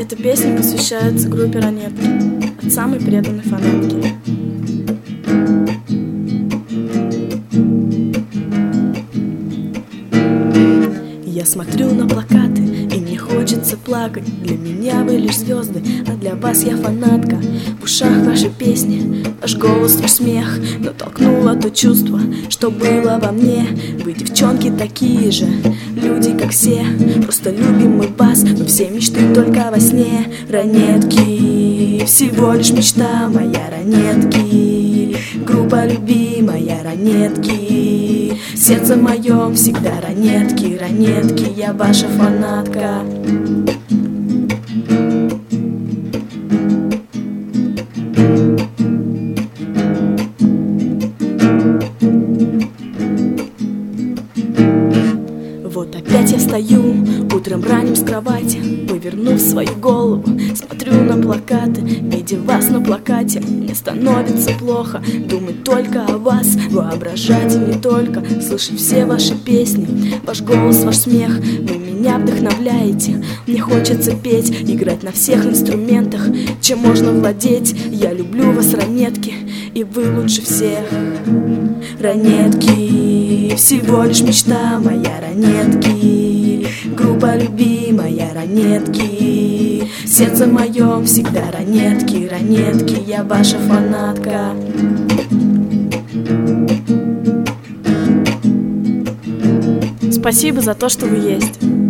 Эта песня посвящается группе «Ранетки» от самой преданной фанатки. Я смотрю на плакаты, и мне хочется плакать. Для меня вы лишь звезды, а для вас я фанатка. В ушах ваши песни, ваш голос, ваш смех, но толкнуло то чувство, что было во мне. Вы, девчонки, такие же, люди, как все. Просто любим мы вас, но все мечты только во сне. Ранетки, всего лишь мечта моя, ранетки. Группа любимая, ранетки. Сердце мое всегда ранетки, ранетки, я ваша фанатка. Вот опять я встаю утром ранним с кровати, повернув свою голову, смотрю на плакаты. Видя вас на плакате, мне становится плохо. Думать только о вас, воображать и не только. Слышать все ваши песни, ваш голос, ваш смех. Вы меня вдохновляете, мне хочется петь, играть на всех инструментах, чем можно владеть. Я люблю вас, ранетки, и вы лучше всех. Ранетки, всего лишь мечта моя, ранетки. Группа любимая, ранетки. Сердце мое всегда ранетки, ранетки, я ваша фанатка. Спасибо за то, что вы есть.